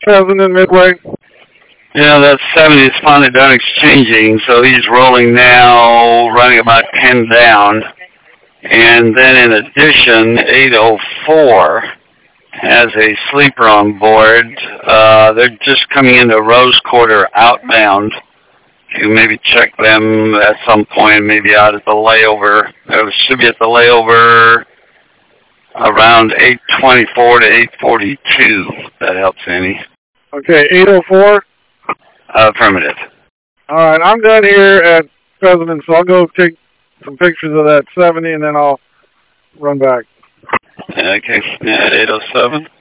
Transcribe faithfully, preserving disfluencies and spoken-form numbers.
Pheasant in Midway? Yeah, that seventy is finally done exchanging, so he's rolling now, running about ten down. And then in addition, eight oh four has a sleeper on board. Uh, they're just coming into Rose Quarter outbound. You maybe check them at some point, maybe out at the layover. It should be at the layover around eight twenty-four to eight forty-two. That helps any. Okay, eight oh four? Affirmative. All right, I'm done here at Pheasant, so I'll go take some pictures of that seventy, and then I'll run back. Okay, at eight oh seven.